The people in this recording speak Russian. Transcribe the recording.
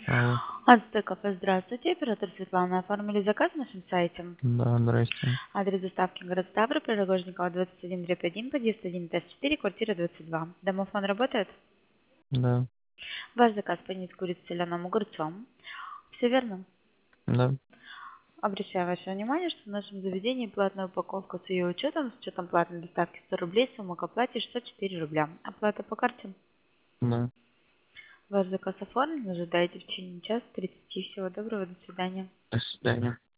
Алло. Ацтек кафе, здравствуйте. Оператор Светлана. Оформили заказ на нашем сайте. Да, здрасте. Адрес доставки город Ставрополь, Рогожникова, 21/1, подъезд 1, тест 4, квартира 22. Домофон работает? Да, Ваш заказ понес с курицей, соленым огурцом. Все верно? да. Обращаю ваше внимание, что в нашем заведении платная упаковка с ее учетом, с учетом платной доставки 100 рублей, сумма к оплате 604 рубля. Оплата по карте. Да. Ваш заказ оформлен, ожидайте в течение часа 30. Всего доброго, до свидания. До свидания.